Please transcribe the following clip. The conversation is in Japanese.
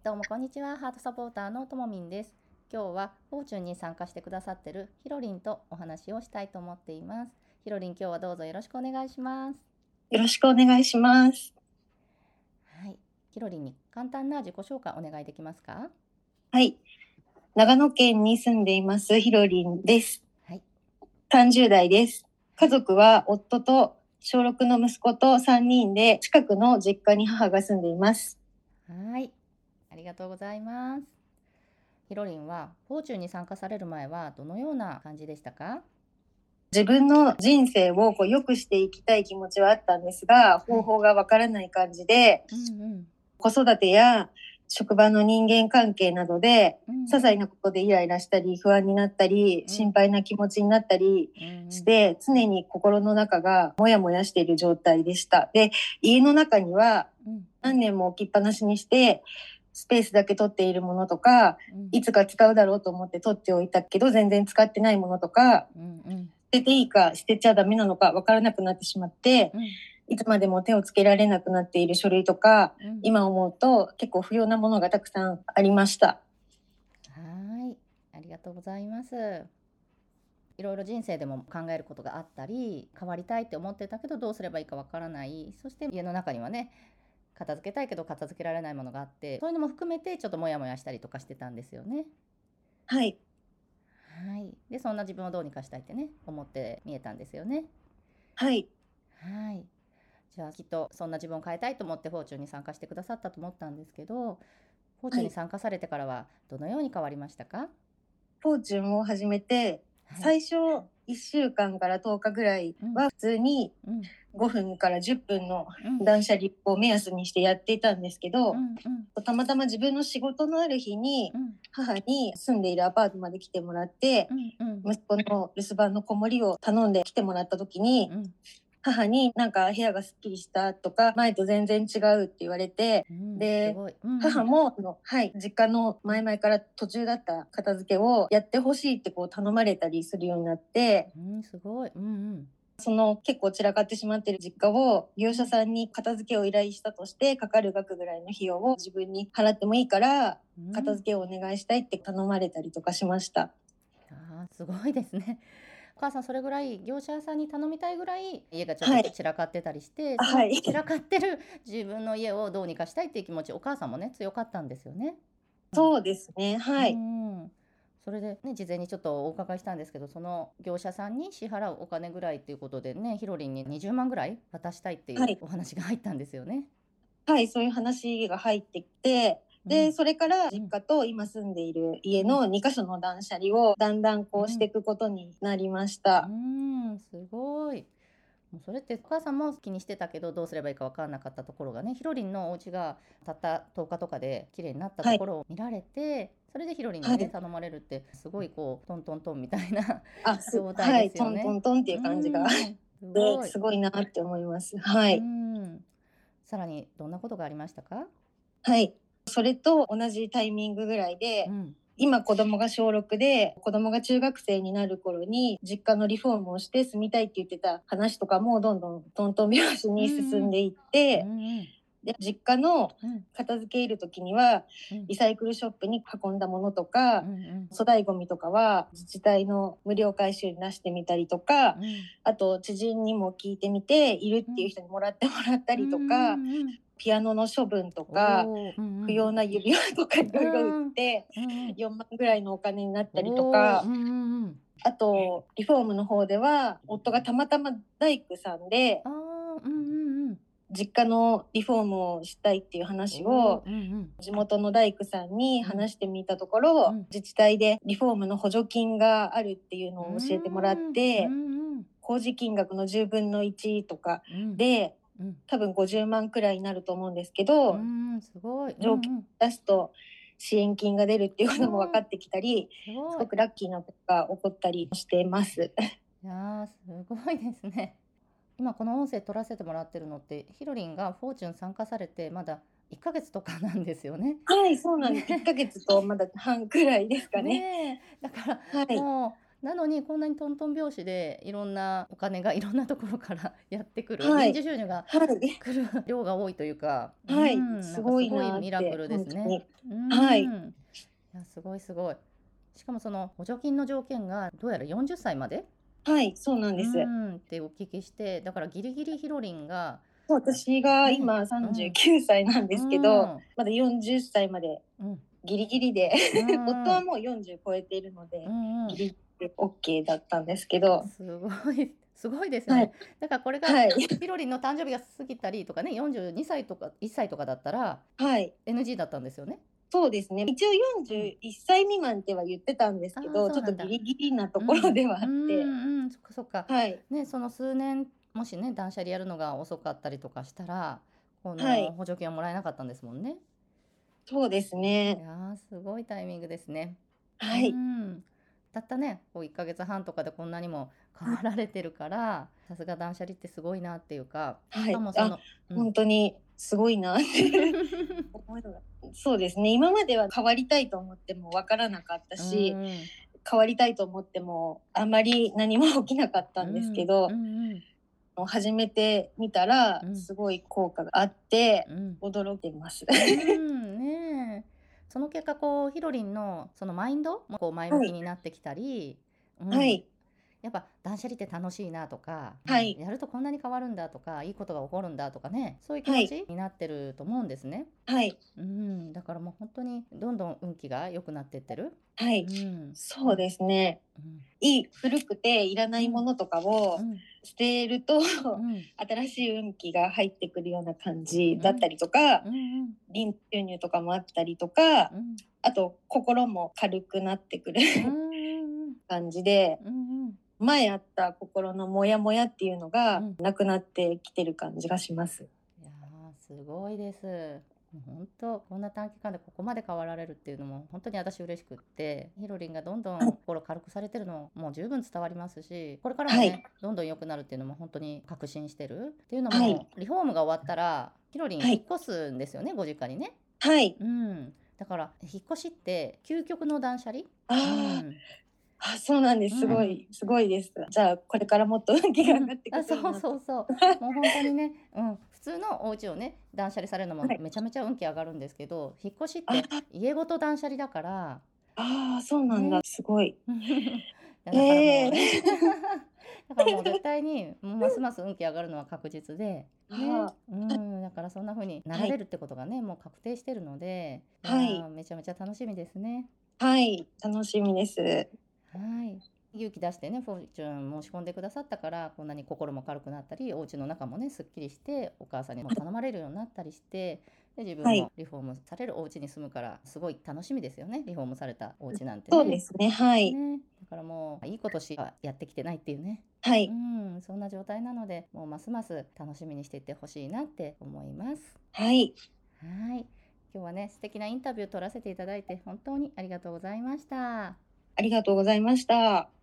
どうもこんにちは。ハートサポーターのともみんです。今日はフォーチュンに参加してくださってるひろりんとお話をしたいと思っています。ひろりん、今日はどうぞよろしくお願いします。 よろしくお願いします。 はい。ひろりんに簡単な自己紹介お願いできますか？ はい。長野県に住んでいますひろりんです。 はい。 30代です。家族は夫と小6の息子と3人で近くの実家に母が住んでいます。 はい。ありがとうございます。ひろりんはフォーチュンに参加される前はどのような感じでしたか？ 自分の人生を良くしていきたい気持ちはあったんですが、方法がわからない感じで、子育てや職場の人間関係などで、些細なことでイライラしたり不安になったり、心配な気持ちになったりして、常に心の中がモヤモヤしている状態でした。で、家の中には何年も置きっぱなしにしてスペースだけ取っているものとか、いつか使うだろうと思って取っておいたけど全然使ってないものとか、捨てていいか捨てちゃダメなのか分からなくなってしまって、いつまでも手をつけられなくなっている書類とか、今思うと結構不要なものがたくさんありました。 はい、ありがとうございます。いろいろ人生でも考えることがあったり、変わりたいって思ってたけどどうすればいいかわからない、そして家の中にはね、片付けたいけど片付けられないものがあって、そういうのも含めてちょっとモヤモヤしたりとかしてたんですよね。 はい。 はい。で、そんな自分をどうにかしたいってね、思って見えたんですよね。 はい。 はい。じゃあきっとそんな自分を変えたいと思ってフォーチュンに参加してくださったと思ったんですけど、フォーチュンに参加されてからはどのように変わりましたか？ フォーチュンを始めて、最初1週間から10日ぐらいは普通に5分から10分の断捨離を目安にしてやっていたんですけど、たまたま自分の仕事のある日に母に住んでいるアパートまで来てもらって、息子の留守番の子守を頼んで来てもらった時に、母になんか部屋がすっきりしたとか、前と全然違うって言われて、で、母も実家の前々から途中だった片付けをやってほしいって頼まれたりするようになって、 すごい。 その結構散らかってしまっている実家を業者さんに片付けを依頼したとして、かかる額ぐらいの費用を自分に払ってもいいから片付けをお願いしたいって頼まれたりとかしました。 すごいですね。お母さん、それぐらい業者さんに頼みたいぐらい家がちょっと散らかってたりして、その散らかってる自分の家をどうにかしたいっていう気持ち、お母さんもね強かったんですよね。 そうですね。はい。 それでね、事前にちょっとお伺いしたんですけど、その業者さんに支払うお金ぐらいっていうことでね、ひろりんに20万ぐらい渡したいっていうお話が入ったんですよね。 はい、そういう話が入ってきて、で、それから実家と今住んでいる家の2カ所の断捨離をだんだんしていくことになりました。 すごい。もうそれってお母さんも気にしてたけどどうすればいいか分からなかったところがね、ひろりんのお家がたった10日とかで綺麗になったところを見られて、それでひろりんにね、頼まれるってすごいトントントンみたいな状態ですよね。 トントントンっていう感じがすごいなって思います。はい。 さらにどんなことがありましたか？ はい。それと同じタイミングぐらいで、今子供が小6で子供が中学生になる頃に実家のリフォームをして住みたいって言ってた話とかもどんどんトントン拍子に進んでいって、で実家の片付けいる時にはリサイクルショップに運んだものとか、粗大ごみとかは自治体の無料回収に出してみたりとか、あと知人にも聞いてみているっていう人にもらってもらったりとか、ピアノの処分とか、不要な指輪とかいろいろ売って4万ぐらいのお金になったりとか、あとリフォームの方では夫がたまたま大工さんで実家のリフォームをしたいっていう話を地元の大工さんに話してみたところ、自治体でリフォームの補助金があるっていうのを教えてもらって、工事金額の10分の1とかで、多分50万くらいになると思うんですけど、 すごい。 条件出すと支援金が出るっていうことも分かってきたり、すごくラッキーなことが起こったりしてます。 いやすごいですね。今この音声取らせてもらってるのって、ひろりんがフォーチュン参加されてまだ1ヶ月とかなんですよね。 はい、そうなんです。1ヶ月とまだ半くらいですかね。 ねえ、だから、 はい。 もうなのにこんなにトントン拍子でいろんなお金がいろんなところからやってくる、 はい。 臨時収入がはい。 来る量が多いというか、 はい。 なんすごいかすごいなって、 ミラクルですね。 本当に。はい。 いや、すごいすごい。しかもその補助金の条件がどうやら40歳まではい、そうなんです。 ってお聞きして、だからギリギリヒロリンが私がね、 今39歳なんですけど、まだ40歳までうん、 ギリギリで、夫うん、 はもう40超えているので、 うん。 ギリギリで OK だったんですけど、 すごい、すごいですよね。 はい、 だからこれがはい、 ヒロリンの誕生日が過ぎたりとかね、42歳とか1歳とかだったらはい。 NG だったんですよね。 そうですね。一応41歳未満っては言ってたんですけああ、 ど、ちょっとギそうなんだ。 リギリなところうん。 ではあって、 そっかそっか。 はい、 ね、その数年、もしね、断捨離やるのが遅かったりとかしたら、このはい、 補助金はもらえなかったんですもんね。 そうですね。 いやー、すごいタイミングですね。 はい、 たったね、こう1ヶ月半とかでこんなにも変わられてるから、さすが断捨離ってすごいなっていうか、しはい。あ、 かもその、 本当にすごいなって思いながら。そうですね。今までは変わりたいと思ってもわからなかったうし、 ん、 変わりたいと思ってもあまり何も起きなかったんですけど、 うん、 始めてみたらうん、 すごい効果があってうん、 驚いてます。 ねえ。その結果、こう、ヒロリンのそのマインドもこう前向きはい、 になってきたり、 はい、 やっぱ断捨離って楽しいなとか、 はい、 やるとこんなに変わるんだとか、いいことが起こるんだとかね、そういう気はい、 持ちになってると思うんですね。 はい、 だからもう本当にどんどん運気が良くなってってる。 はい、 うん、 そうですね。 うん、 古くていらないものとかをうん、 捨てるとうん、 新しい運気が入ってくるような感じうん、 だったりとか、 うん、 臨時収入とかもあったりとか、 うん、 あと心も軽くなってくるうん、 感じで、 うん、 前あった心のモヤモヤっていうのがうん。 なくなってきてる感じがします。 いやー、すごいです。もう本当、こんな短期間でここまで変わられるっていうのも本当に私嬉しくって、ヒロリンがどんどん心軽くされてるのもう十分伝わりますし、これからもはい、 ね、どんどん良くなるっていうのも本当に確信してる。っていうのはい、 も、リフォームが終わったら、ヒロリンはい、 引っ越すんですよね、ご実家にね。 はい。 だから、引っ越しって究極の断捨離。うあん。 あ、そうなんです。すごうん。 い、すごいです。じゃあ、これからもっと運気が上がっていくあ、そうといいなと。 そうそう。もう本当にね、普通のお家をね、断捨離されるのもはい。 めちゃめちゃ運気上がるんですけど、引っ越しっあて家ごと断捨離だから、 あ、そうなんだ。 ね。 すごい。 だからもええうね、だからもう絶対に、もうますます運気上がるのは確実で、ね、 あだからそんな風にあ、はい。 なられるってことがね、もう確定してるので、いやはい。 ー、めちゃめちゃ楽しみですね。 はい。楽しみです。 はい。勇気出してね、フォーチュン申し込んでくださったから、こんなに心も軽くなったり、お家の中もね、すっきりして、お母さんにも頼まれるようになったりして、で、自分はい。 もリフォームされるお家に住むから、すごい楽しみですよね、リフォームされたお家なんてね。 そうですね。はい。 ね。だからもう、いいことしかやってきてないっていうね。 はい。 そんな状態なので、もうますます楽しみにしていってほしいなって思います。 はい。 はい。今日はね、素敵なインタビュー取らせていただいて、本当にありがとうございました。 ありがとうございました。